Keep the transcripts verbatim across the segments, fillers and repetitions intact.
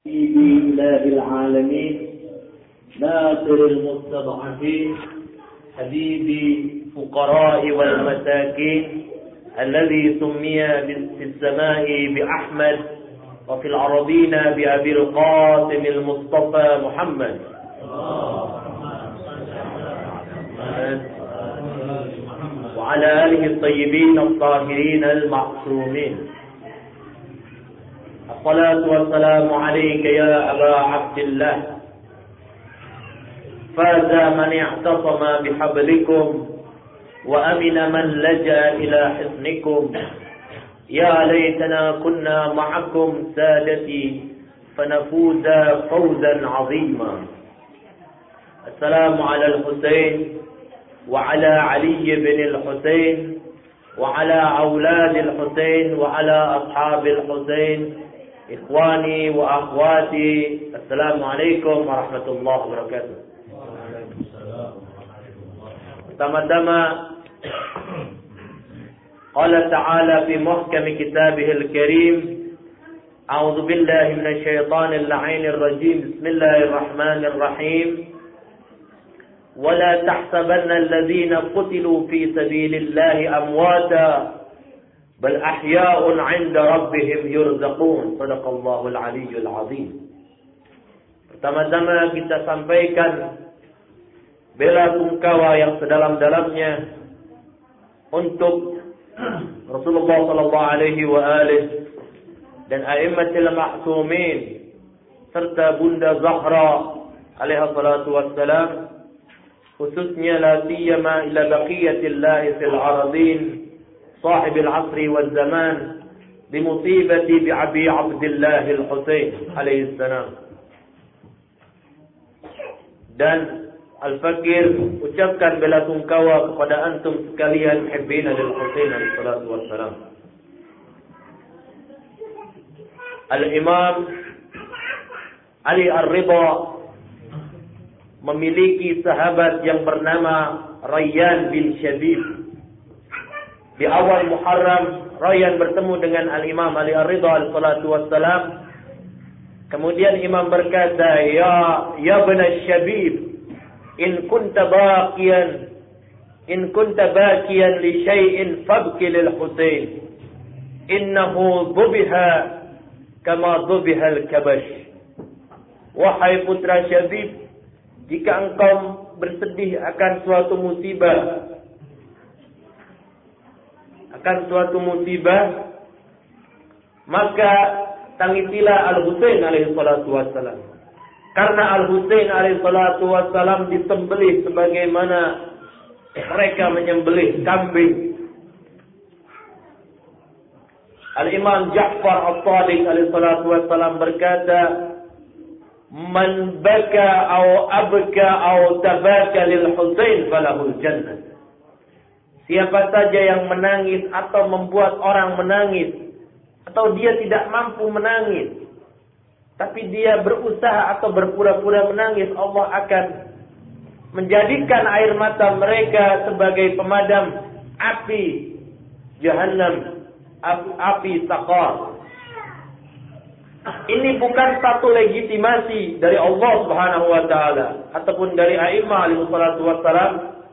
إله العالمين ناصر المستضعفين حبيب الفقراء والمساكين الذي سمي في السماء بأحمد وفي الأرضين بأبي القاسم المصطفى محمد وعلى آله الطيبين الطاهرين المعصومين. الصلاة والسلام عليك يا أبا عبد الله. فاز من اعتصم بحبلكم وأمن من لجأ إلى حصنكم. يا ليتنا كنا معكم سادتي فنفوز فوزا عظيما. السلام على الحسين وعلى علي بن الحسين وعلى أولاد الحسين وعلى أصحاب الحسين. إخواني وأخواتي السلام عليكم ورحمة الله وبركاته. Pertama-tama Allah Ta'ala fi muhkam kitabihil karim. A'udzu billahi minasy syaithanir la'inir rajim. Bismillahirrahmanir rahim. ولا تحسبن الذين قتلوا في سبيل الله أمواتا بل أحياء عند ربهم يرزقون. صدق الله العلي العظيم. Pertama-tama kita sampaikan bela sungkawa yang sedalam-dalamnya untuk Rasulullah sallallahu alaihi wa alihi dan a'immatul ma'sumin serta Bunda Zahra alaiha salatu wassalam, khususnya la siyama ila baqiyatillah fil ardin sahib al-'asr wal zaman bi musibati bi Abi Abdullah al-Husain alaihi salam. Dan Al-Fakir ucapkan bela sungkawa kepada antum sekalian muhibbin al-Husain alaihi salatu wassalam. Al-Imam Ali Ar-Ridha memiliki sahabat yang bernama Rayyan bin Shabib. Di awal Muharram, Rayyan bertemu dengan Al-Imam Ali Ar-Ridha alaihi salatu wassalam. Kemudian Imam berkata, Ya Ya bin Shabib, in kunta baqiyan in kunta baqiyan li syai'in fabki lil Husain innahu dhubiha kama dhubiha al-kabash. Wahai putra Shabib, jika engkau bersedih akan suatu musibah akan suatu musibah maka tangisilah Al-Husain alaihi salatu wassalam. Karena Al-Husain alaihi salatu wassalam disembelih sebagaimana mereka menyembelih kambing. Al-Imam Ja'far As-Sadiq alaihi salatu wassalam berkata, Man baka aw abka aw tabaka lil Husain falahul jannah. Siapa saja yang menangis atau membuat orang menangis, atau dia tidak mampu menangis, tapi dia berusaha atau berpura-pura menangis, Allah akan menjadikan air mata mereka sebagai pemadam api Jahannam, api, api Saqar. Ini bukan satu legitimasi dari Allah Subhanahu wa taala ataupun dari a'immah alaihi salatu wassalam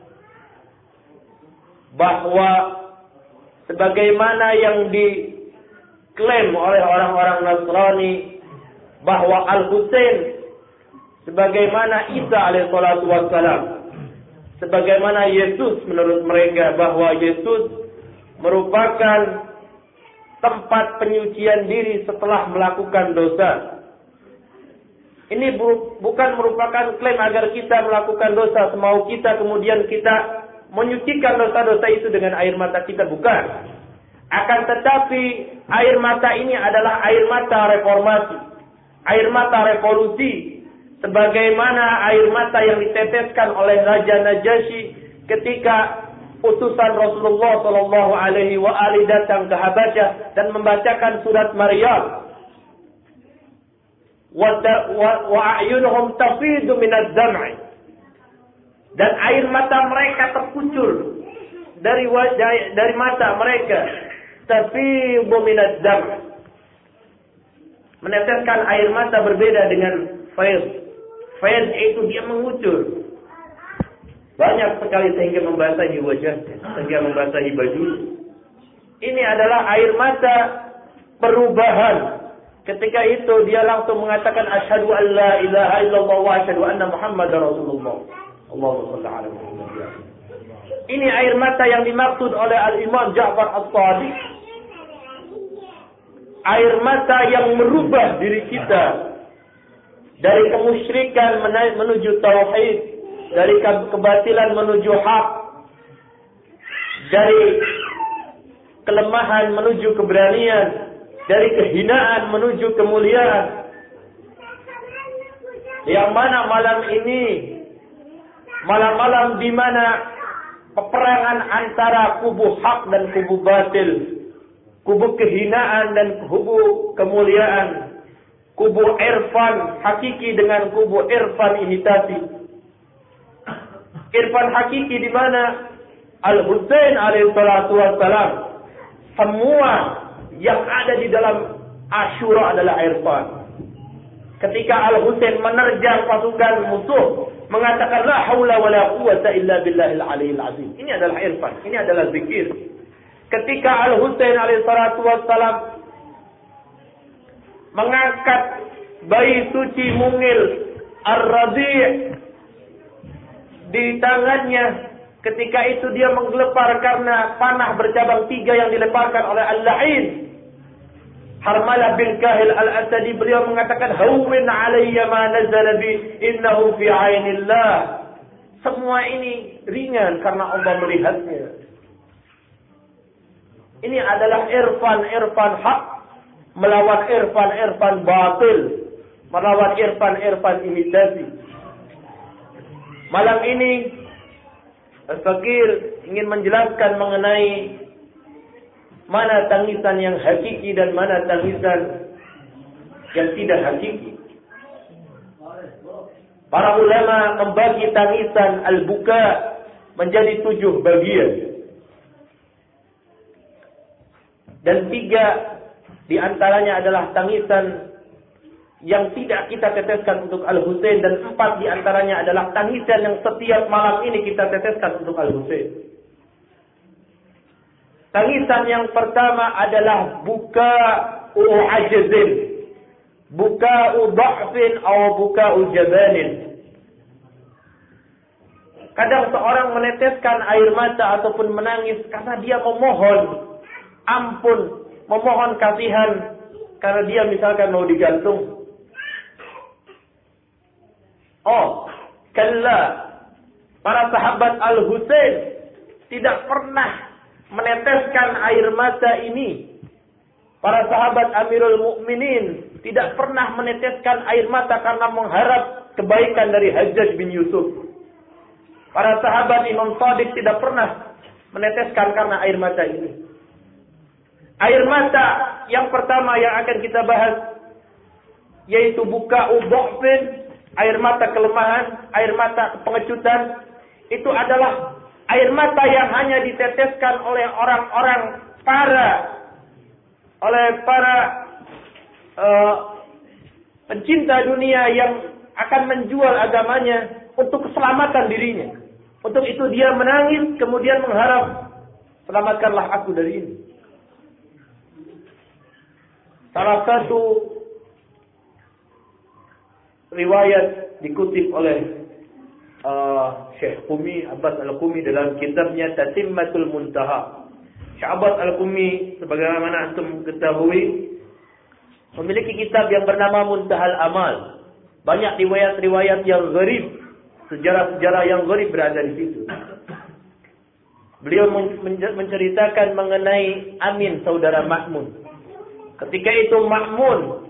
bahwa sebagaimana yang diklaim oleh orang-orang Nasrani bahwa Al-Husain sebagaimana Isa alaihi salatu wassalam, sebagaimana Yesus menurut mereka bahwa Yesus merupakan tempat penyucian diri setelah melakukan dosa. Ini bu- bukan merupakan klaim agar kita melakukan dosa semau kita kemudian kita menyucikan dosa-dosa itu dengan air mata kita, bukan. Akan tetapi air mata ini adalah air mata reformasi, air mata revolusi, sebagaimana air mata yang diteteskan oleh Raja Najasyi ketika utusan Rasulullah sallallahu alaihi wa alihi datang ke Habasyah dan membacakan surat Maryam. Wa wa a'yunuhum tafidu minadh dam'i. Dan air mata mereka terkucur dari wajah dari mata mereka, tafidu minadh dam'i. Meneteskan air mata berbeda dengan faid. Faid itu dia mengucur. Banyak sekali sehingga membasahi wajahnya, sehingga membasahi baju. Ini adalah air mata perubahan. Ketika itu dia langsung mengatakan asyhadu an la ilaha illallah wa asyhadu anna muhammadar rasulullah. Allahumma shalli ala Muhammad. Ini air mata yang dimaksud oleh Al-Imam Ja'far As-Shadiq. Air mata yang merubah diri kita dari kemusyrikan menuju tauhid, dari kebatilan menuju hak, dari kelemahan menuju keberanian, dari kehinaan menuju kemuliaan. Yang mana malam ini malam-malam di mana peperangan antara kubu hak dan kubu batil, kubu kehinaan dan kubu kemuliaan, kubu irfan hakiki dengan kubu irfan imitasi. Irfan hakiki di mana Al-Husain alaihi salatu wassalam, semua yang ada di dalam Asyura adalah irfan. Ketika Al-Husain menerjang pasukan musuh, mengatakan la haula wala quwwata illa billahil aliyil azim. Ini adalah irfan, ini adalah zikir. Ketika Al-Husain alaihi salatu wassalam mengangkat bayi suci mungil Ar-Rabi' di tangannya, ketika itu dia menggelepar karena panah bercabang tiga yang dilemparkan oleh Al-La'in. Harmalah bin Kahil Al-Asadi, beliau mengatakan hawwin alayya ma nazala bi innahu fi ainillah. Semua ini ringan karena Allah melihatnya. Ini adalah irfan-irfan hak melawan irfan-irfan batil, melawan irfan-irfan imitasi. Malam ini Al-Fakir ingin menjelaskan mengenai mana tangisan yang hakiki dan mana tangisan yang tidak hakiki. Para ulama membagi tangisan al-buka menjadi tujuh bagian. Dan tiga di antaranya adalah tangisan yang tidak kita teteskan untuk Al-Husain, dan empat di antaranya adalah tangisan yang setiap malam ini kita teteskan untuk Al-Husain. Tangisan yang pertama adalah buka'u ajzin, buka'u dha'fin atau buka'u jabanin. Kadang seorang meneteskan air mata ataupun menangis karena dia memohon ampun, memohon kasihan karena dia misalkan mau digantung. Oh, kalla, para sahabat Al-Husain tidak pernah meneteskan air mata ini. Para sahabat Amirul Mukminin tidak pernah meneteskan air mata karena mengharap kebaikan dari Hajjaj bin Yusuf. Para sahabat Imam Shadiq tidak pernah meneteskan karena air mata ini. Air mata yang pertama yang akan kita bahas yaitu buka'u dha'fin, air mata kelemahan, air mata pengecutan. Itu adalah air mata yang hanya diteteskan oleh orang-orang para oleh para uh, pencinta dunia yang akan menjual agamanya untuk keselamatan dirinya. Untuk itu dia menangis kemudian mengharap, selamatkanlah aku dari ini. Salah satu riwayat dikutip oleh uh, Syekh Qumi, Abbas Al-Qumi dalam kitabnya Tatimmatul Muntaha. Syekh Abbas Al-Qumi sebagaimana antum ketahui memiliki kitab yang bernama Muntahal Amal. Banyak riwayat-riwayat yang gharib, sejarah-sejarah yang gharib berada di situ. Beliau menceritakan mengenai Amin saudara Ma'mun. Ketika itu Ma'mun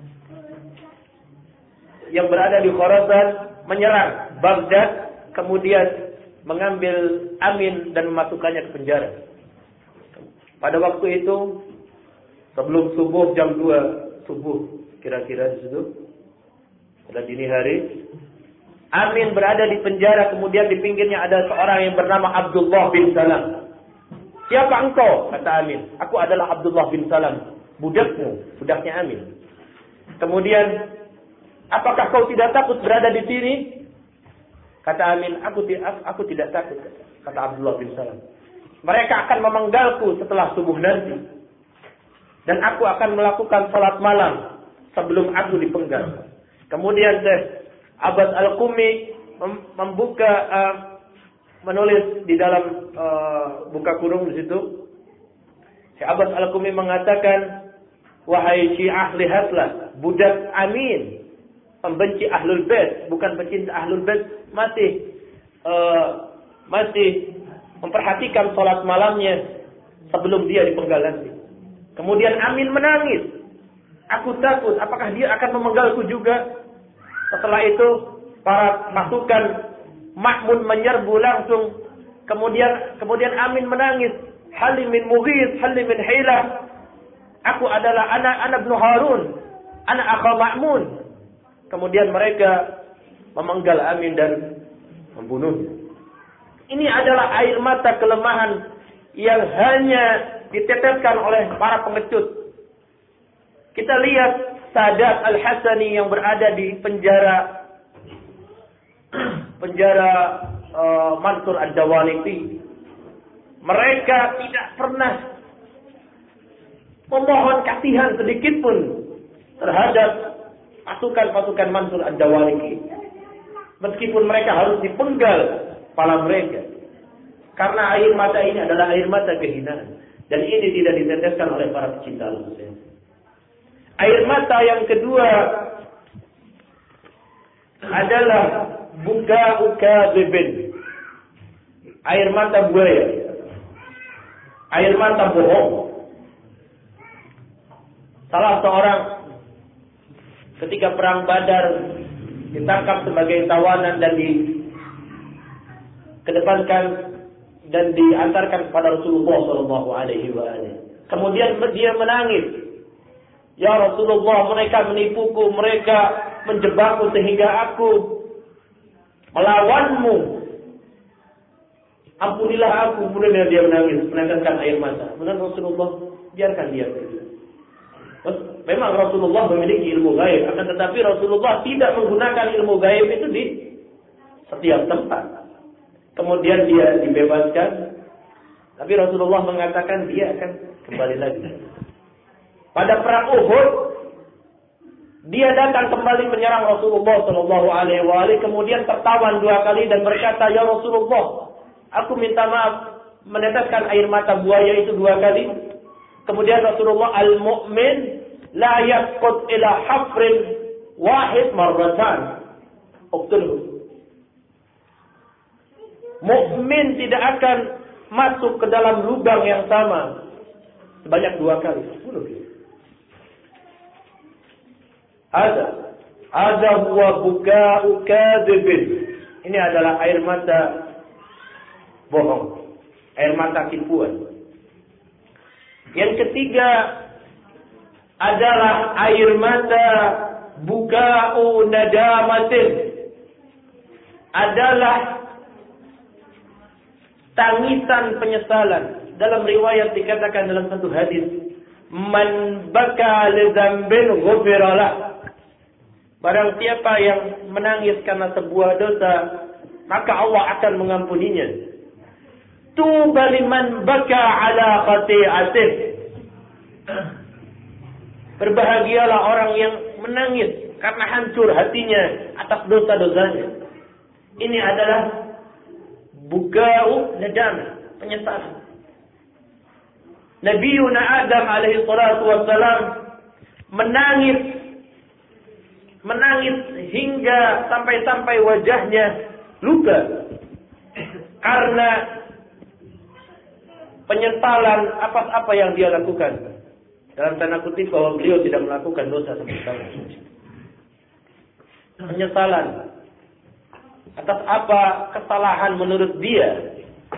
yang berada di Khurasan menyerang Baghdad, kemudian mengambil Amin dan memasukkannya ke penjara. Pada waktu itu sebelum subuh, jam dua subuh kira-kira di situ, pada dini hari, Amin berada di penjara, kemudian di pinggirnya ada seorang yang bernama Abdullah bin Salam. Siapa engkau? Kata Amin. Aku adalah Abdullah bin Salam, budakmu, budaknya Amin. Kemudian, apakah kau tidak takut berada di sini? Kata Amin, aku, aku tidak takut. Kata Abdullah bin Salam. Mereka akan memenggalku setelah subuh nanti. Dan aku akan melakukan salat malam sebelum aku dipenggal. Kemudian Syekh Abbas Al-Qumi membuka, uh, menulis di dalam uh, buka kurung di situ. Syekh Abbas Al-Qumi mengatakan, wahai Syiah, lihatlah budak Amin, pembenci Ahlul Bait, bukan pecinta Ahlul Bait, masih uh, masih memperhatikan salat malamnya sebelum dia dipenggal nanti. Kemudian Amin menangis. Aku takut, apakah dia akan memenggalku juga? Setelah itu, para pasukan Ma'mun menyerbu langsung. Kemudian kemudian Amin menangis. Halim min Mughith, Halim min Hilah. Aku adalah anak anak Ibnu Harun, anak akha Ma'mun. Kemudian mereka memenggal Amin dan membunuhnya. Ini adalah air mata kelemahan yang hanya diteteskan oleh para pengecut. Kita lihat Sadat Al-Hasani yang berada di penjara penjara uh, Mansur Ad-Dawaliqi. Mereka tidak pernah memohon kasihan sedikit pun terhadap pasukan-pasukan Mansur Ad-Dawaliqi. Meskipun mereka harus dipenggal kepala mereka. Karena air mata ini adalah air mata kehinaan. Dan ini tidak diteteskan oleh para pecinta Al-Husain. Air mata yang kedua adalah buka'u kadzibin. Air mata buaya. Air mata bohong. Salah seorang ketika perang Badar ditangkap sebagai tawanan dan dikedepankan dan diantarkan kepada Rasulullah Shallallahu Alaihi Wasallam. Kemudian dia menangis, ya Rasulullah, mereka menipuku, mereka menjebakku sehingga aku melawanmu. Ampunilah aku. Kemudian dia menangis, meneteskan air mata. Kemudian Rasulullah, biarkan dia pergi. Memang Rasulullah memiliki ilmu gaib, akan tetapi Rasulullah tidak menggunakan ilmu gaib itu di setiap tempat. Kemudian dia dibebaskan, tapi Rasulullah mengatakan dia akan kembali lagi. Pada perang Uhud, dia datang kembali menyerang Rasulullah Shallallahu Alaihi Wasallam, kemudian tertawan dua kali dan berkata, ya Rasulullah, aku minta maaf meneteskan air mata buaya itu dua kali. Kemudian Rasulullah, al-mu'min la yasqut ila hafrin wahid marratan. Uqtulhu. Mukmin tidak akan masuk ke dalam lubang yang sama sebanyak dua kali. Bunuh dia. Ada, ada huwa buka'u kadzibin. Ini adalah air mata bohong, air mata tipuan. Yang ketiga adalah air mata buka'u nadamatin. Adalah tangisan penyesalan. Dalam riwayat dikatakan dalam satu hadis, man baka li dzambin ghufira lah. Barang siapa yang menangis karena sebuah dosa, maka Allah akan mengampuninya. Tuba liman baka ala khati'atih. Berbahagialah orang yang menangis karena hancur hatinya atas dosa-dosanya. Ini adalah buka'u nadama, penyesalan. Nabiuna Adam alaihi salatu wassalam menangis menangis hingga sampai-sampai wajahnya luka karena penyesalan atas apa yang dia lakukan. Dalam tanda kutip bahwa beliau tidak melakukan dosa sama sekali. Penyesalan atas apa kesalahan menurut dia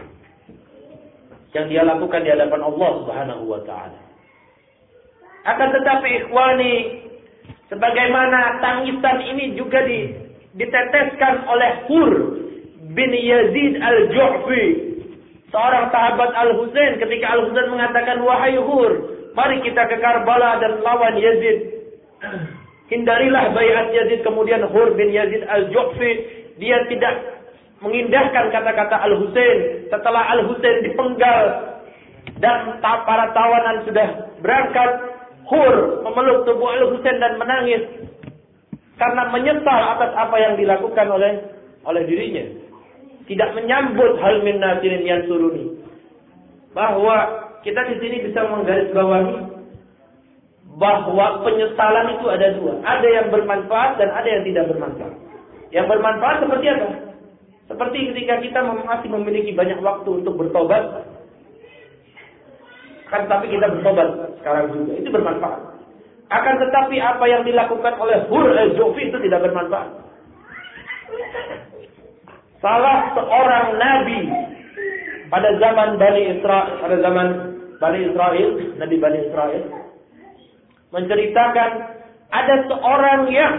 yang dia lakukan di hadapan Allah Subhanahu wa taala. Akan tetapi ikhwani, sebagaimana tangisan ini juga diteteskan oleh Hur bin Yazid Al-Ju'fi, seorang sahabat Al-Husain, ketika Al-Husain mengatakan, wahai Hur, mari kita ke Karbala dan lawan Yazid. Hindarilah baiat Yazid. Kemudian Hur bin Yazid al-Ju'fi, dia tidak mengindahkan kata-kata Al-Husain. Setelah Al-Husain dipenggal dan para tawanan sudah berangkat, Hur memeluk tubuh Al-Husain dan menangis karena menyesal atas apa yang dilakukan oleh oleh dirinya. Tidak menyambut hal min nasirin yansuruni. Bahwa kita di sini bisa menggarisbawahi bahwa penyesalan itu ada dua. Ada yang bermanfaat dan ada yang tidak bermanfaat. Yang bermanfaat seperti apa? Seperti ketika kita masih memiliki banyak waktu untuk bertobat. Kan tapi kita bertobat sekarang juga. Itu bermanfaat. Akan tetapi apa yang dilakukan oleh Hur al-Ju'fi itu tidak bermanfaat. Salah seorang nabi pada zaman Bani Israel, pada zaman Bani Israel, Nabi Bani Israel menceritakan ada seorang yang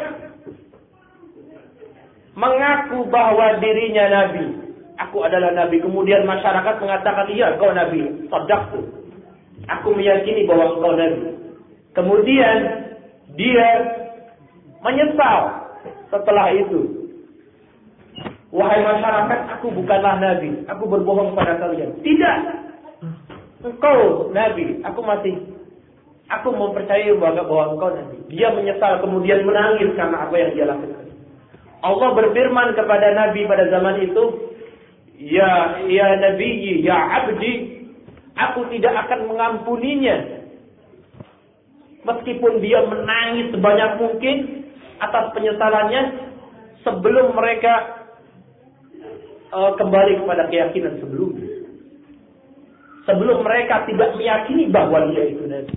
mengaku bahwa dirinya nabi. Aku adalah nabi. Kemudian masyarakat mengatakan, iya kau nabi. Sadaqtu. Aku meyakini bahwa kau nabi. Kemudian dia menyesal setelah itu. Wahai masyarakat, aku bukanlah nabi. Aku berbohong pada kalian. Tidak. Engkau nabi. Aku masih Aku mempercayai bahwa engkau nabi. Dia menyesal kemudian menangis karena apa yang dia lakukan. Allah berfirman kepada nabi pada zaman itu, Ya ya nabi, ya abdi, aku tidak akan mengampuninya. Meskipun dia menangis sebanyak mungkin atas penyesalannya sebelum mereka uh, kembali kepada keyakinan sebelumnya. Sebelum mereka tidak meyakini bahwa dia itu nabi.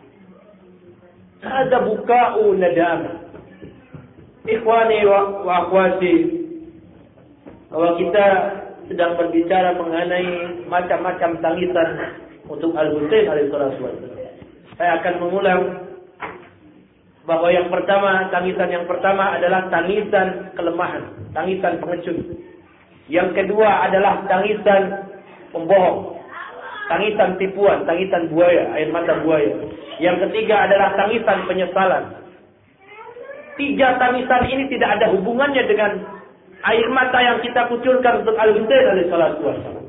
Ada buka'u nadama. Ikhwani wa, wa akhwati, bahwa kita sedang berbicara mengenai macam-macam tangisan untuk Al-Husain alaihissalatu wassalam. Saya akan mengulang bahwa yang pertama, tangisan yang pertama adalah tangisan kelemahan, tangisan pengecut. Yang kedua adalah tangisan pembohong, tangisan tipuan, tangisan buaya, air mata buaya. Yang ketiga adalah tangisan penyesalan. Tiga tangisan ini tidak ada hubungannya dengan air mata yang kita kucurkan untuk Al-Husain alaihissalatu wassalam.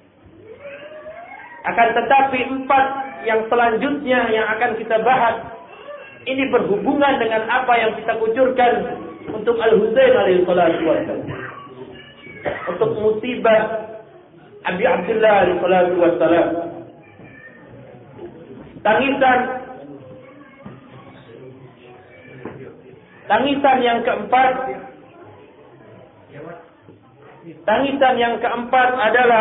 Akan tetapi empat yang selanjutnya yang akan kita bahas ini berhubungan dengan apa yang kita kucurkan untuk Al-Husain alaihissalatu wassalam. Untuk musibah Abi Abdullah alaihissalatu wassalam. Tangisan Tangisan yang keempat Tangisan yang keempat adalah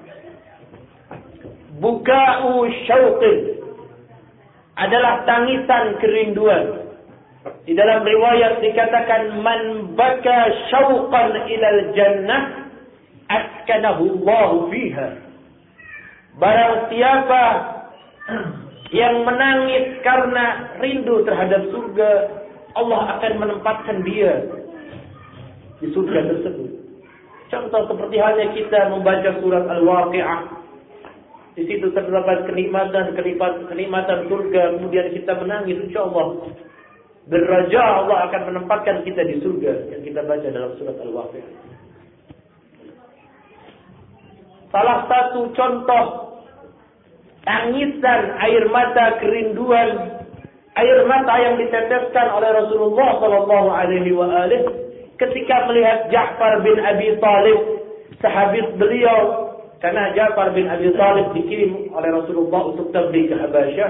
buka'u syauqin, adalah tangisan kerinduan. Di dalam riwayat dikatakan man baka syauqan ilal jannah askanahu Allahu fiha. Barang siapa yang menangis karena rindu terhadap surga, Allah akan menempatkan dia di surga tersebut. Contoh seperti halnya kita membaca surat Al-Waqi'ah. Di situ terdapat kenikmatan, kenikmatan, kenikmatan surga. Kemudian kita menangis, insyaallah berraja Allah akan menempatkan kita di surga yang kita baca dalam surat Al-Waqi'ah. Salah satu contoh tangisan air mata kerinduan, air mata yang diteteskan oleh Rasulullah sallallahu alaihi wasallam ketika melihat Ja'far bin Abi Thalib, sahabat beliau, karena Ja'far bin Abi Thalib dikirim oleh Rasulullah untuk tabligh ke Habasyah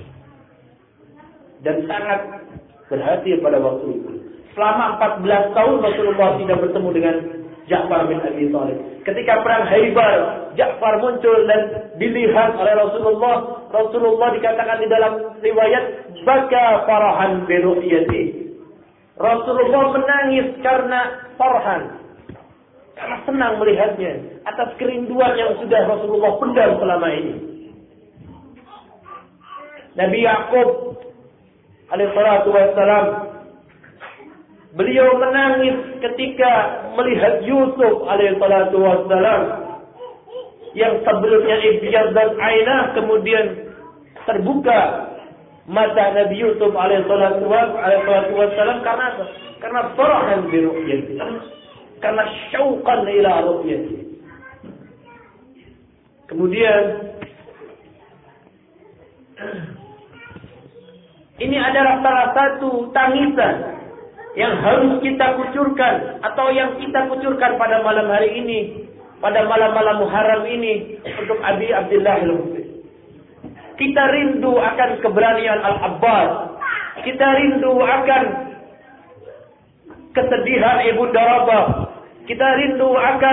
dan sangat berhasil pada waktu itu. Selama empat belas tahun Rasulullah tidak bertemu dengan Ja'far bin Abi Thalib. Ketika perang Khaybar, Ja'far muncul dan dilihat oleh Rasulullah. Rasulullah dikatakan di dalam riwayat baka farahan bi ru'yati. Rasulullah menangis karena farhan, karena senang melihatnya atas kerinduan yang sudah Rasulullah pendam selama ini. Nabi Yaqub alaihissalatu wassalam, beliau menangis ketika melihat Yusuf alaihissalatu wassalam yang sebelumnya ibyad dan ainah kemudian terbuka mata Nabi Yusuf alaihi salatu wassalam karena apa? Karena farahan bi ru'yati. Karena syauqan ila ru'yati. Kemudian ini adalah salah satu tangisan yang harus kita kucurkan atau yang kita kucurkan pada malam hari ini, pada malam-malam Muharram ini untuk Abi Abdullah Al-Husain. Kita rindu akan keberanian Al-Abbas. Kita rindu akan kesedihan Ibunda Rabah. Kita rindu akan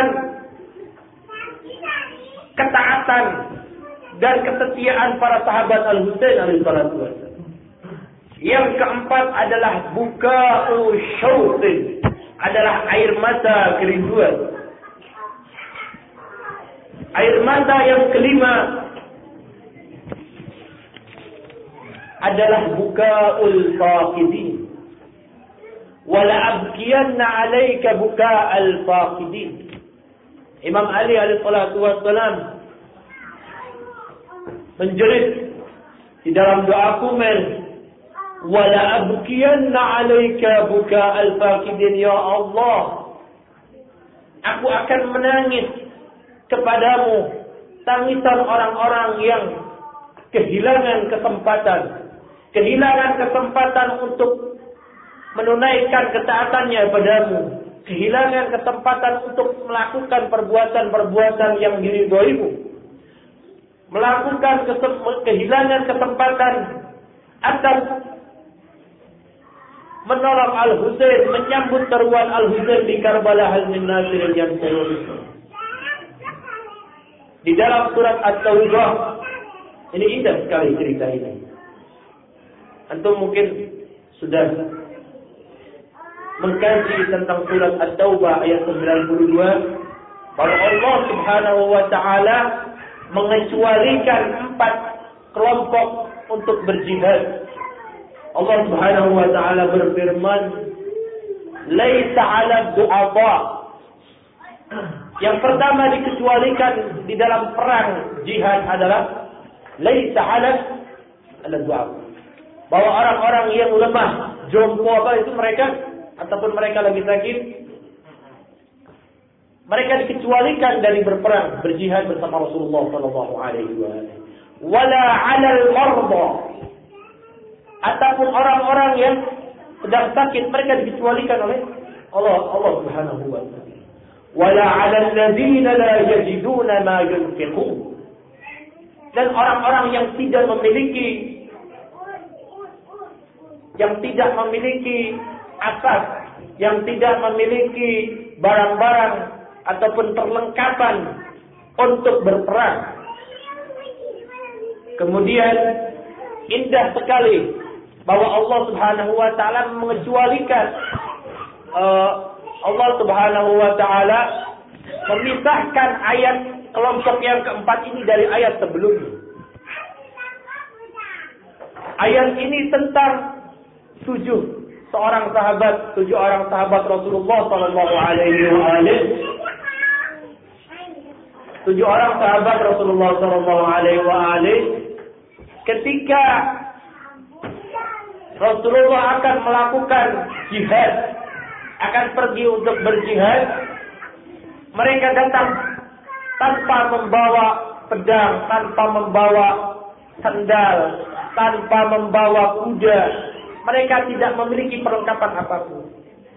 ketaatan dan kesetiaan para sahabat Al-Husain alaihi salatu wassalam. Yang keempat adalah buka'u syauqin, adalah air mata kerinduan. Air mata yang kelima adalah buka'ul faqidin. Wala abkiyanna 'alaika buka'al faqidin. Imam Ali alaihi salatu wassalam menjerit di dalam doa kumel, wala abkiyanna 'alaika buka'al faqidin, ya Allah, aku akan menangis kepadamu tangisan orang-orang yang kehilangan kesempatan, kehilangan kesempatan untuk menunaikan ketaatannya padamu, kehilangan kesempatan untuk melakukan perbuatan-perbuatan yang diridhoimu, melakukan kesem- kehilangan kesempatan atas menolong Al-Husain, menyambut seruan Al-Husain di Karbala hal min nasir yang teroris. Di dalam surat At-Taubah, ini indah sekali cerita ini. Antum mungkin sudah mengkaji tentang surat At-Taubah ayat sembilan puluh dua, bahwa Allah Subhanahu wa taala mengecualikan empat kelompok untuk berjihad. Allah Subhanahu wa taala berfirman, "Laisa 'alal du'afa." Yang pertama dikecualikan di dalam perang jihad adalah laisa 'alal du'afa. Bahwa orang-orang yang lemah, jompo apa itu mereka ataupun mereka lagi sakit, mereka dikecualikan dari berperang, berjihad bersama Rasulullah sallallahu alaihi wasallam. Wala 'alal marda, ataupun orang-orang yang sedang sakit, mereka dikecualikan oleh Allah Allah Subhanahu wa taala. Wala 'alal ladzina la yajiduna ma yunfiqun, dan orang-orang yang tidak memiliki yang tidak memiliki asas, yang tidak memiliki barang-barang ataupun perlengkapan untuk berperang. Kemudian indah sekali bahwa Allah Subhanahu wa taala mengecualikan uh, Allah Subhanahu wa taala memisahkan ayat kelompok yang keempat ini dari ayat sebelumnya. Ayat ini tentang tujuh seorang sahabat, tujuh orang sahabat Rasulullah sallallahu alaihi wasallam. Tujuh orang sahabat Rasulullah sallallahu alaihi wasallam ketika Rasulullah akan melakukan jihad, akan pergi untuk berjihad, mereka datang tanpa membawa pedang, tanpa membawa sandal, tanpa membawa kuda. Mereka tidak memiliki perlengkapan apapun.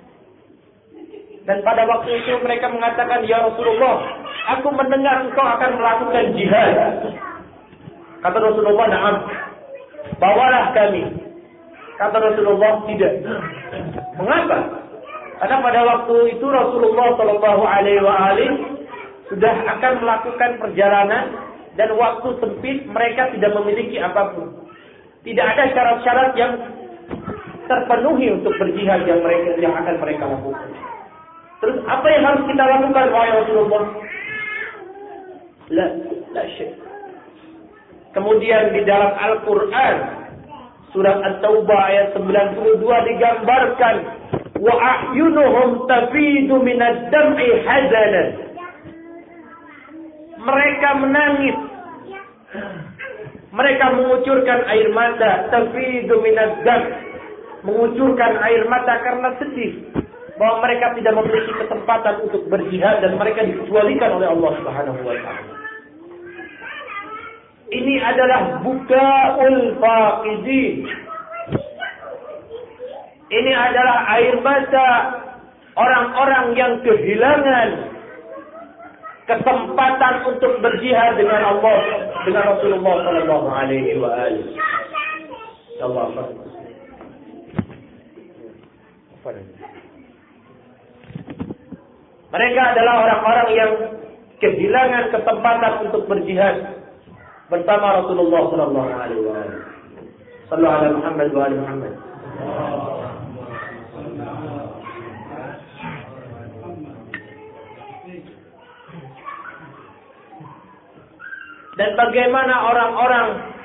Dan pada waktu itu mereka mengatakan, "Ya Rasulullah, aku mendengar engkau akan melakukan jihad." Kata Rasulullah, "Na'am, bawalah kami." Kata Rasulullah, "Tidak." Mengapa? Karena pada waktu itu Rasulullah Shallallahu Alaihi Wasallam sudah akan melakukan perjalanan dan waktu sempit, mereka tidak memiliki apapun. Tidak ada syarat-syarat yang terpenuhi untuk berjihad yang mereka yang akan mereka lakukan. Terus apa yang harus kita lakukan, wahai Rasulullah? La, la syai'. Kemudian di dalam Al-Quran surat At-Taubah ayat sembilan puluh dua digambarkan, wa ahyunuhum tafidu minad dam'i hazanan. Mereka menangis Mereka mengucurkan air mata, tafidu minaz dam, mengucurkan air mata karena sedih bahwa mereka tidak memiliki kesempatan untuk berjihad dan mereka dikecualikan oleh Allah Subhanahu wa taala. Ini adalah bukaul faqidin. Ini adalah air mata orang-orang yang kehilangan kesempatan untuk berjihad dengan Allah, dengan Rasulullah sallallahu alaihi wa alihi. Allah Mereka adalah orang-orang yang kehilangan kesempatan untuk berjihad bersama Rasulullah sallallahu alaihi wa alihi. Sallallahu alaihi Muhammad wa ali Muhammad. Dan bagaimana orang-orang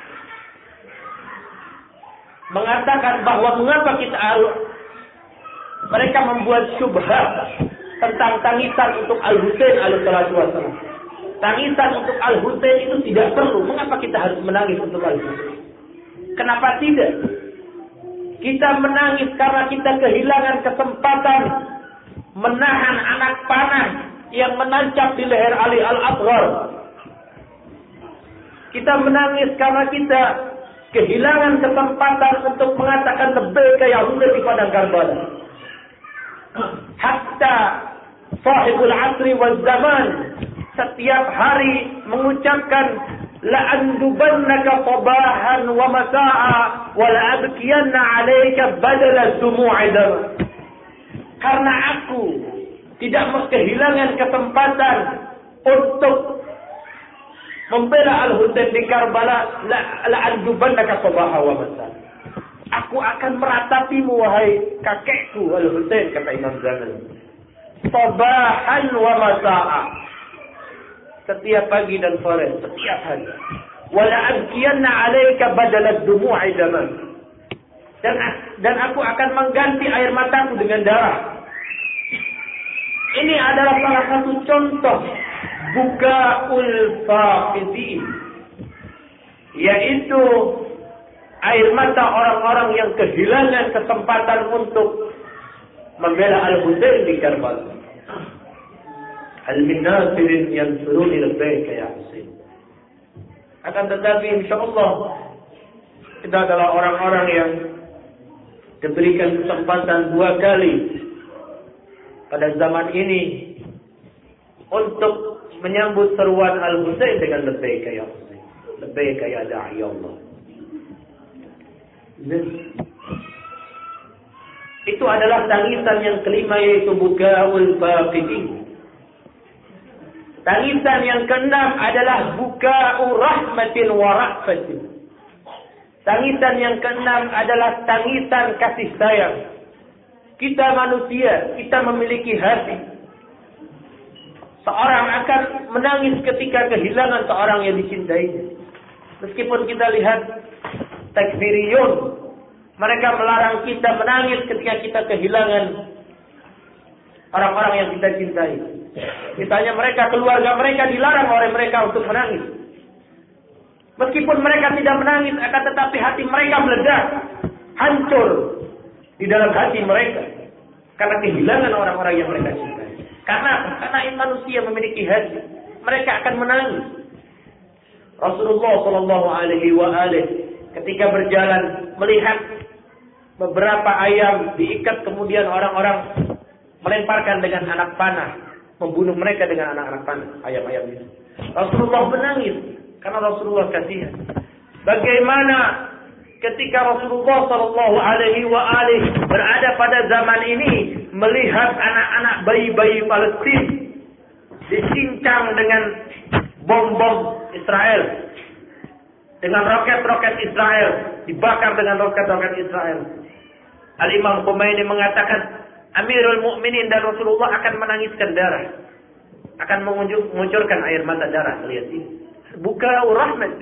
mengatakan bahwa mengapa kita harus, mereka membuat syubhat tentang tangisan untuk Al-Husain alaihi wasallam. Tangisan untuk Al-Husain itu tidak perlu. Mengapa kita harus menangis untuk Al-Husain? Kenapa tidak? Kita menangis karena kita kehilangan kesempatan menahan anak panah yang menancap di leher Ali Al-Asghar. Kita menangis karena kita kehilangan kesempatan untuk mengatakan lebih ke Yahudi di padang Karbala. Hatta sahibul asri wal zaman setiap hari mengucapkan la'andubannaka sabahan wa masa'a wa la'abkiyanna 'alaika badala dumu'i dam. Karena aku tidak kehilangan kesempatan untuk membela Al-Husain di Karbala, la'andubannaka sabaha wa masa. Aku akan meratapimu wahai kakekku Al-Husain, kata Imam Ghazali. Sabahan wa masa'a. Setiap pagi dan sore, setiap hari. Wa la'abkiyanna 'alaika badala dumu'i daman. Dan dan aku akan mengganti air mataku dengan darah. Ini adalah salah satu contoh bukaul faqidin, yaitu air mata orang-orang yang kehilangan kesempatan untuk membela Al-Husain di Karbala. Hal min nasirin yansuruni labbaika ya Husain. Akan tetapi insyaallah kita adalah orang-orang yang diberikan kesempatan dua kali pada zaman ini untuk menyambut seruan Al-Husain dengan labbaika ya Husain, labbaika ya da'i Allah. Itu adalah tangisan yang kelima, yaitu bukaul faqidin. Tangisan yang keenam adalah buka'u rahmatin wa ra'fatin. Tangisan yang keenam adalah tangisan kasih sayang. Kita manusia, kita memiliki hati. Seorang akan menangis ketika kehilangan seorang yang dicintainya. Meskipun kita lihat takfiriyun, mereka melarang kita menangis ketika kita kehilangan orang-orang yang kita cintai. Misalnya mereka, keluarga mereka dilarang oleh mereka untuk menangis. Meskipun mereka tidak menangis, akan tetapi hati mereka meledak, hancur di dalam hati mereka karena kehilangan orang-orang yang mereka cintai. Karena karena manusia memiliki hati, mereka akan menangis. Rasulullah Shallallahu Alaihi Wasallam ketika berjalan melihat beberapa ayam diikat, kemudian orang-orang melemparkan dengan anak panah, membunuh mereka dengan anak-anak panah, ayam-ayam itu. Rasulullah menangis karena Rasulullah kasihan. Bagaimana ketika Rasulullah Shallallahu Alaihi Wasallam berada pada zaman ini, melihat anak-anak bayi-bayi Palestina dicincang dengan bom-bom Israel, dengan roket-roket Israel, dibakar dengan roket-roket Israel. Al-Imam Khomeini mengatakan, Amirul Mukminin dan Rasulullah akan menangiskan darah, akan mengucurkan air mata darah. Lihat ini, buka rahmat.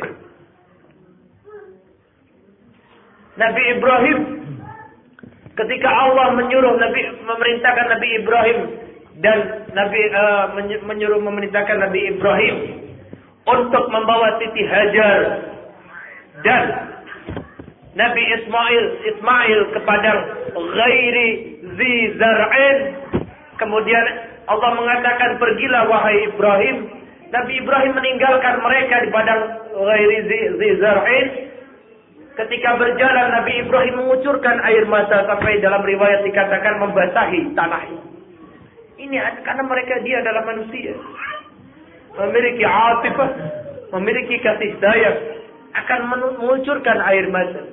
Nabi Ibrahim, ketika Allah menyuruh Nabi, memerintahkan Nabi Ibrahim dan Nabi uh, menyuruh memerintahkan Nabi Ibrahim untuk membawa Siti Hajar dan Nabi Ismail Ismail kepada ghairi zi zar'in. Kemudian Allah mengatakan, pergilah wahai Ibrahim. Nabi Ibrahim meninggalkan mereka di padang ghairi zi, zi zar'in. Ketika berjalan, Nabi Ibrahim mengucurkan air mata sampai dalam riwayat dikatakan membasahi tanah. Ini karena mereka dia adalah manusia, memiliki atifah, memiliki kasih sayang, akan mengucurkan air mata.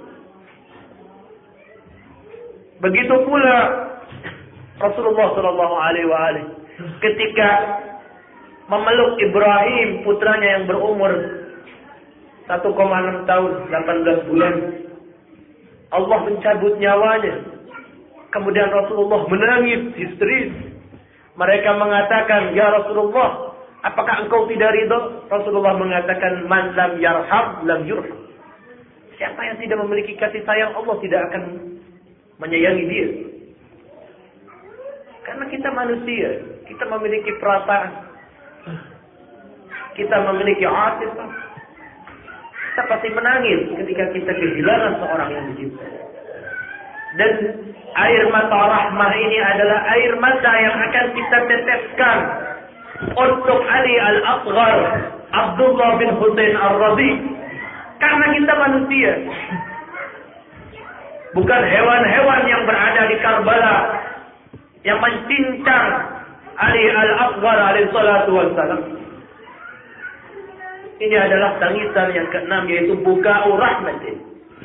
Begitu pula Rasulullah Shallallahu Alaihi Wasallam ketika memeluk Ibrahim, putranya yang berumur satu koma enam tahun, delapan belas bulan. Allah mencabut nyawanya. Kemudian Rasulullah menangis histeris. Mereka mengatakan, ya Rasulullah, apakah engkau tidak ridho? Rasulullah mengatakan, man lam yarham lam yurham. Siapa yang tidak memiliki kasih sayang, Allah tidak akan menyayangi dia. Karena kita manusia, kita memiliki perasaan, kita memiliki atifah. Kita pasti menangis ketika kita kehilangan seorang yang dicintai. Dan air mata rahmah ini adalah air mata yang akan kita teteskan untuk Ali Al-Asghar, Abdullah bin Husain Ar-Razi. Karena kita manusia, bukan hewan-hewan yang berada di Karbala yang mencincang Ali Al-Asghar alaihi salatu wassalam. Ini adalah tangisan yang keenam, yaitu buka'u rahmatin.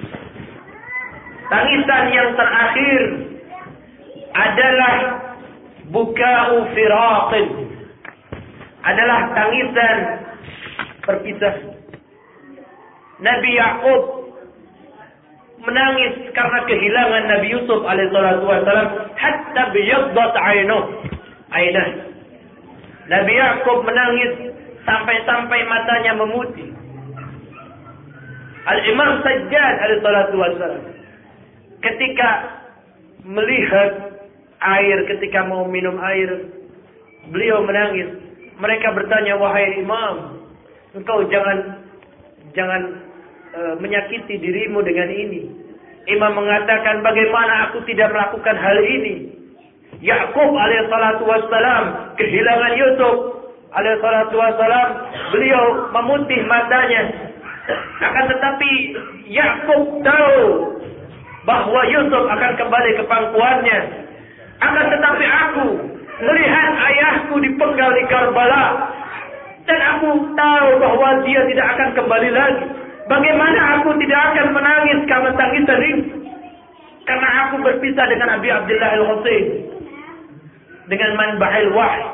Tangisan yang terakhir adalah buka'u firaqin. Adalah tangisan perpisah. Nabi Ya'qub menangis karena kehilangan Nabi Yusuf alaihi salatu wasallam, hatta biyaddat ainuh. Ainah. Nabi Ya'qub menangis sampai-sampai matanya memutih. Al-Imam Sajjad alaihi salatu wasallam ketika melihat air, ketika mau minum air, beliau menangis. Mereka bertanya, wahai Imam, engkau jangan jangan uh, menyakiti dirimu dengan ini. Imam mengatakan, bagaimana aku tidak melakukan hal ini? Ya'qub alaihi salatu wassalam kehilangan Yusuf alaihi salatu wassalam, beliau memutih matanya. Akan tetapi Ya'qub tahu bahwa Yusuf akan kembali ke pangkuannya. Akan tetapi aku melihat ayahku dipenggal di Karbala, dan aku tahu bahwa dia tidak akan kembali lagi. Bagaimana aku tidak akan menangis karena tangisan ini? Karena aku berpisah dengan Abi Abdullah Al-Husain, dengan manba'il wahyi.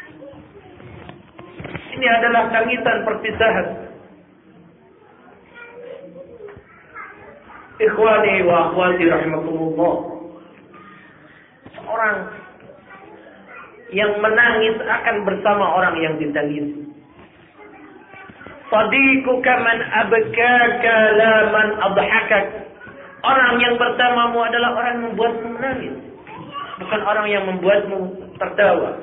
Ini adalah tangisan perpisahan. Ikhwani wa akhwati rahimakumullah. Seorang yang menangis akan bersama orang yang ditangis. Sadiquka man abkaka la man adhakak. Orang yang bersamamu adalah orang yang membuatmu menangis, bukan orang yang membuatmu tertawa.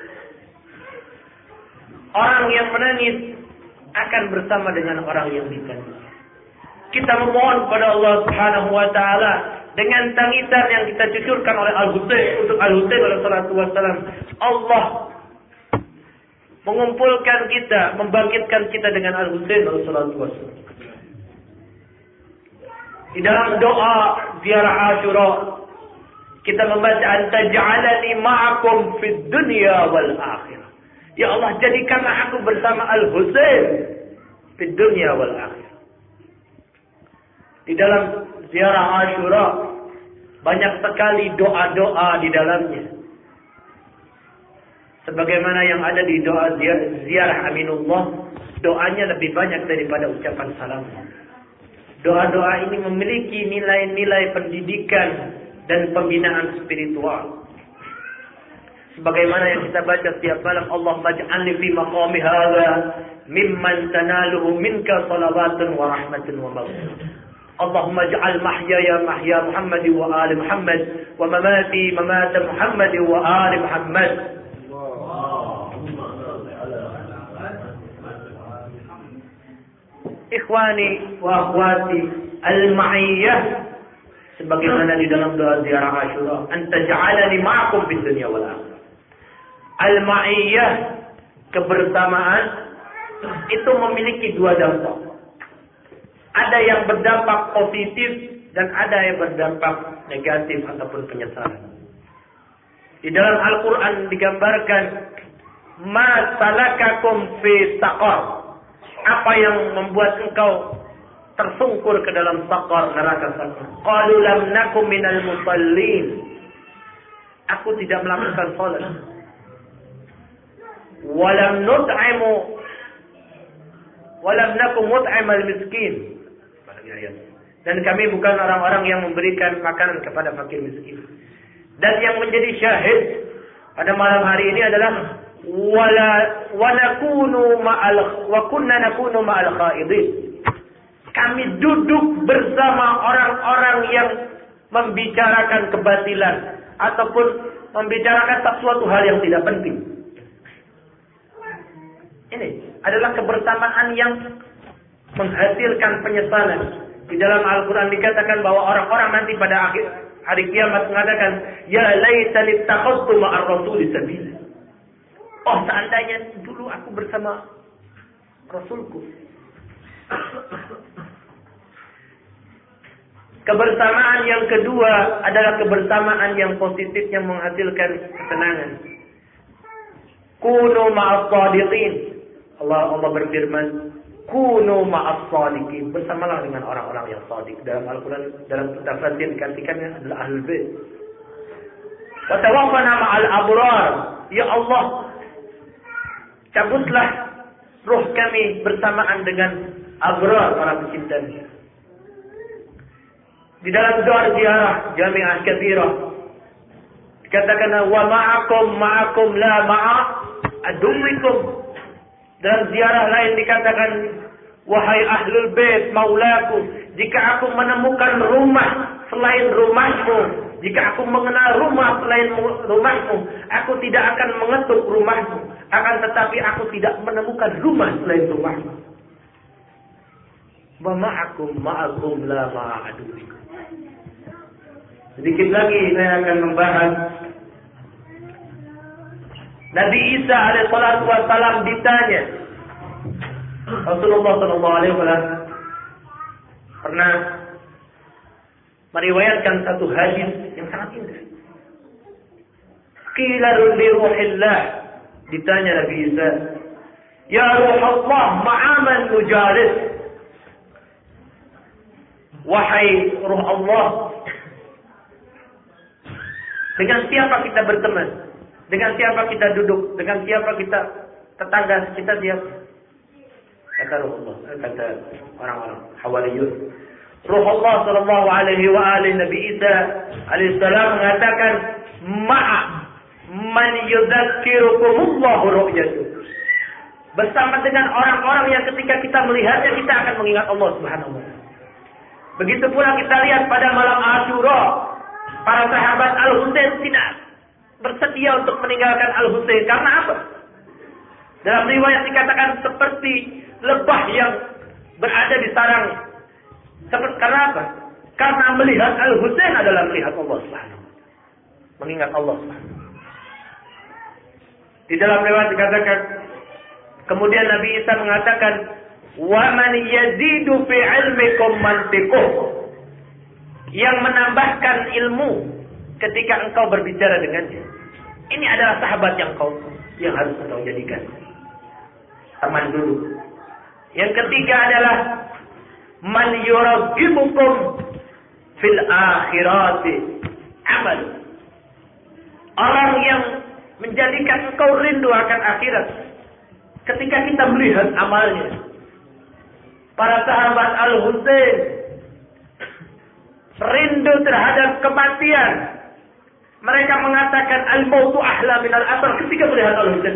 Orang yang menangis akan bersama dengan orang yang ditangis. Kita memohon kepada Allah Subhanahu wa taala dengan tangisan yang kita cucurkan oleh Al-Husain untuk Al-Husain alaihi salatu wassalam. Allah mengumpulkan kita, membangkitkan kita dengan Al-Husain alaihi salatu wassalam. Di dalam doa ziarah Asyura kita membaca, anta ja'alani ma'akum fid dunya wal akhirah. Ya Allah, jadikanlah aku bersama Al-Husain fid dunya wal akhirah. Di dalam ziarah Asyura banyak sekali doa-doa di dalamnya. Sebagaimana yang ada di doa ziarah Aminullah, doanya lebih banyak daripada ucapan salam. Doa-doa ini memiliki nilai-nilai pendidikan dan pembinaan spiritual. Sebagaimana yang kita baca setiap malam, Allahumma ij'alni fi maqami hadza mimman tanaluhu minka salawatun wa rahmatun wa maghfirah. Allahumma ij'al mahyaya mahya Muhammad wa ali Muhammad wa mamati mamata Muhammad wa ali Muhammad. Ikhwani wa akhwati, al-ma'iyyah sebagaimana di dalam doa ziarah Asyura, anta ja'alani ma'akum fid dunya wal akhirah. Al-ma'iyyah, kebersamaan itu memiliki dua dampak. Ada yang berdampak positif dan ada yang berdampak negatif ataupun penyesalan. Di dalam Al-Quran digambarkan, ma salakakum fi saqar, apa yang membuat engkau tersungkur ke dalam saqar, neraka saqar. Qalu lam nakum minal musallin, aku tidak melakukan salat. Walam nut'imu walam nakum mut'imal miskin, dan kami bukan orang-orang yang memberikan makanan kepada fakir miskin. Dan yang menjadi syahid pada malam hari ini adalah wala wa nakunu ma'al wa kunna nakunu ma'al khaidin. Kami duduk bersama orang-orang yang membicarakan kebatilan ataupun membicarakan sesuatu hal yang tidak penting. Ini adalah kebersamaan yang menghasilkan penyesalan. Di dalam Al-Quran dikatakan bahwa orang-orang nanti pada akhir hari kiamat mengatakan, ya laitani takhadtu ma'ar rasuli sabila. Oh, seandainya dulu aku bersama Rasulku. Kebersamaan yang kedua adalah kebersamaan yang positif yang menghasilkan ketenangan. Kunu ma'as shadiqin. Allah Allah berfirman, kunu ma'as shadiqin. Bersamalah dengan orang-orang yang shadiq. Dalam Al-Quran, dalam tafsir dikatakannya adalah ahlul bait. Wa tawaffana ma'al abrar. Ya Allah, cabutlah ruh kami bersamaan dengan abrar, para pecinta. Di dalam doa ziarah Jami'ah Katsirah dikatakan wa ma'akum ma'akum la ma'a aduwikum. Dalam ziarah lain dikatakan, wahai ahlul bait maulaku, jika aku menemukan rumah selain rumahmu, jika aku mengenal rumah selain rumahmu, aku tidak akan mengetuk rumahmu, akan tetapi aku tidak menemukan rumah selain rumahmu. Wa ma'akum ma'akum la ma'a aduwikum. Sedikit lagi saya akan membahas Nabi Isa alaihissalatu wassalam ditanya. Rasulullah sallallahu alaihi wasallam pernah meriwayatkan satu hadis yang sangat indah. Qila li ruhillah, ditanya Nabi Isa, ya ruhullah ma'aman nujalis. Wahai ruh Allah, dengan siapa kita berteman? Dengan siapa kita duduk? Dengan siapa kita tetangga kita siapa? Kata Rasulullah, kata orang-orang Hawariyun. Rasulullah sallallahu alaihi wa alihi Nabi Isa alaihissalam mengatakan, ma'a man yudzakirukumullahu ru'yatuh. Bersama dengan orang-orang yang ketika kita melihatnya kita akan mengingat Allah Subhanahu wa taala. Begitu pula kita lihat pada malam Asyura, para sahabat Al-Husain tidak bersedia untuk meninggalkan Al-Husain. Karena apa? Dalam riwayat dikatakan seperti lebah yang berada di sarang. Seperti karena apa? Karena melihat Al-Husain adalah melihat Allah Subhanahu wa taala. Mengingat Allah Subhanahu wa taala. Di dalam riwayat dikatakan, kemudian Nabi Isa mengatakan, wa man yazidu fi ilmikum mantiquh, yang menambahkan ilmu ketika engkau berbicara dengannya. Ini adalah sahabat yang kau yang harus engkau jadikan teman dulu. Yang ketiga adalah man yuragibukum fil akhirati amal, orang yang menjadikan engkau rindu akan akhirat ketika kita melihat amalnya. Para sahabat Al-Husain rindu terhadap kematian. Mereka mengatakan al-mautu ahla minal athar ketika melihat Al-Husain.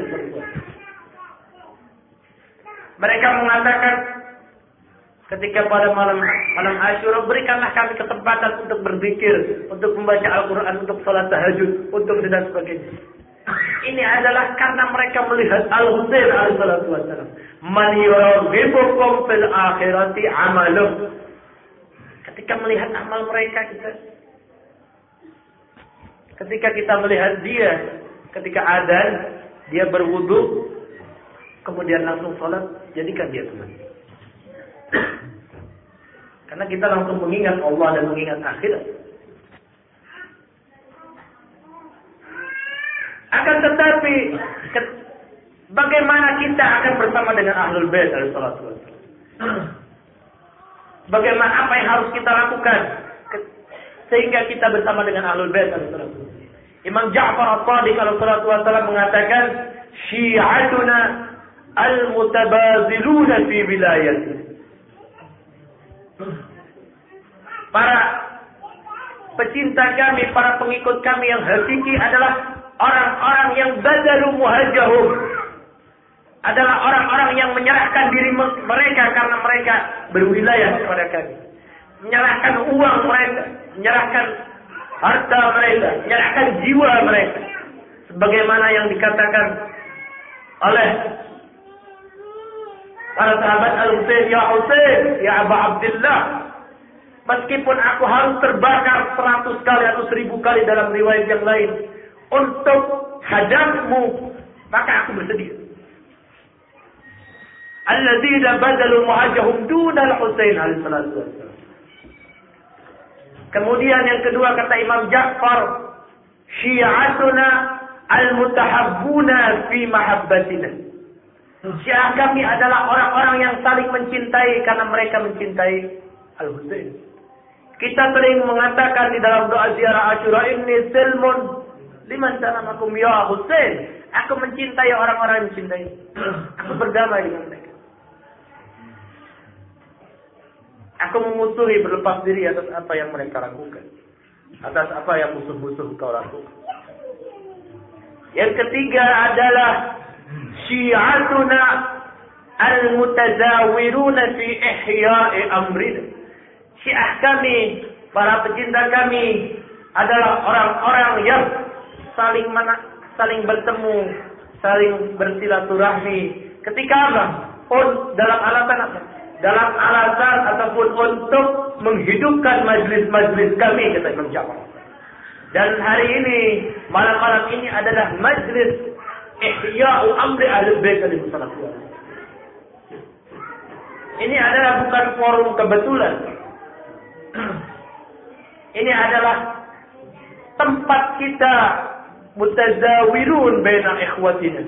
Mereka mengatakan ketika pada malam malam Asyura, berikanlah kami kesempatan untuk berzikir, untuk membaca Al-Quran, untuk salat tahajud, untuk dan sebagainya. Ini adalah karena mereka melihat Al-Husain alaihissalatu wassalam. Man yuraghibukum fil akhirati amaluh. Ketika melihat amal mereka, kita ketika kita melihat dia, ketika adzan, dia berwudu, kemudian langsung sholat, jadikan dia teman. Karena kita langsung mengingat Allah dan mengingat akhirat. Akan tetapi, bagaimana kita akan bersama dengan Ahlul Bait alaihissalatu wassalam? Bagaimana, apa yang harus kita lakukan sehingga kita bersama dengan Ahlul Bait alaihissalatu wassalam? Imam Ja'far As-Shadiq alaihissalatu wassalam mengatakan, Syi'atuna al-mutabaziluna fi wilayati. Para pecinta kami, para pengikut kami yang hakiki adalah orang-orang yang badalu muhajahum. Adalah orang-orang yang menyerahkan diri mereka karena mereka berwilayah kepada kami. Menyerahkan uang mereka, menyerahkan harta mereka, menyerahkan jiwa mereka. Sebagaimana yang dikatakan oleh para sahabat Al-Husain, Ya Husain, Ya Aba Abdullah, meskipun aku harus terbakar seratus kali atau seribu kali dalam riwayat yang lain untuk hadammu, maka aku bersedia. Alladzina badalu muhajahum dunal Husain alaihissalatu wassalam. Kemudian yang kedua kata Imam Ja'far, Syi'atuna al-mutahabbuna fi mahabbatina. Syiah kami adalah orang-orang yang saling mencintai karena mereka mencintai Al-Husain. Kita sering mengatakan di dalam doa ziarah Asyura, inni silmun liman salamakum ya Husain. Aku mencintai orang-orang yang mencintai. Aku berdamai dengan mereka. Aku memusuhi berlepas diri atas apa yang mereka lakukan. Atas apa yang musuh-musuh kau lakukan. Yang ketiga adalah Syi'atuna al-mutazawiruna fi ihya'i amrina. Syiah kami, para pecinta kami adalah orang-orang yang saling mana, saling bertemu, saling bersilaturahmi. Ketika apa? Oh, dalam alasan apa? Dalam alasan ataupun untuk menghidupkan majlis-majlis kami, kata Imam Ja'far. Dan hari ini, malam-malam ini adalah majlis Ihya'u Amri Ahlul Bait alaihissalatu wassalam. Ini adalah bukan forum kebetulan. Ini adalah tempat kita mutazawirun baina ikhwatina.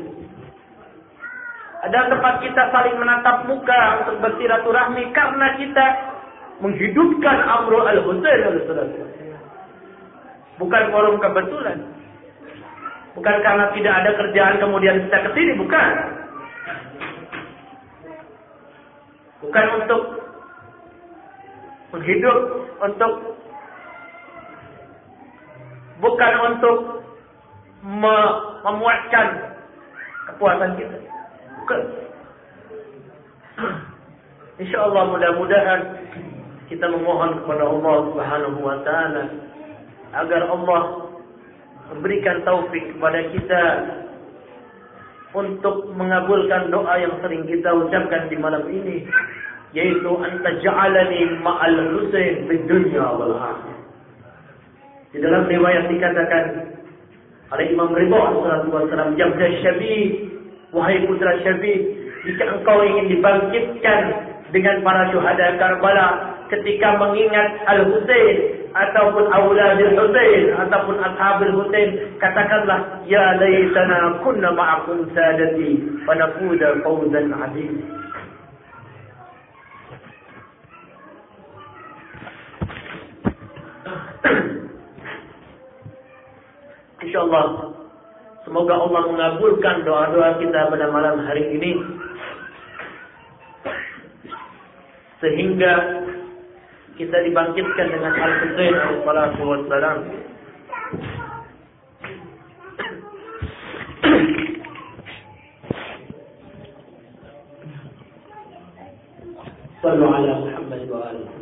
Ada tempat kita saling menatap muka untuk bersilaturahmi karena kita menghidupkan Amru Al-Husain alaihissalam. Bukan forum kebetulan. Bukan karena tidak ada kerjaan kemudian kita ke sini, bukan. Bukan untuk menghidup, untuk bukan untuk me memuaskan kepuasan kita. Bukan. Insyaallah mudah-mudahan kita memohon kepada Allah Subhanahu wa taala agar Allah memberikan taufik kepada kita untuk mengabulkan doa yang sering kita ucapkan di malam ini, yaitu anta ja'alani ma'al Husain fid dunya wal akhirah. Di dalam riwayat dikatakan oleh Imam Ridha sallallahu alaihi wasallam, "Jabda Syabib, wahai putra Syabib, jika engkau ingin dibangkitkan dengan para syuhada Karbala ketika mengingat Al-Husain ataupun auladil Husain ataupun ashabil Husain, katakanlah ya laitana kunna ma'akum sadati wa nafuza fawzan 'azim." Insyaallah semoga Allah mengabulkan doa-doa kita pada malam hari ini sehingga kita dibangkitkan dengan Al-Husain alaihi wassalam. Sallu ala Muhammad wa alihi.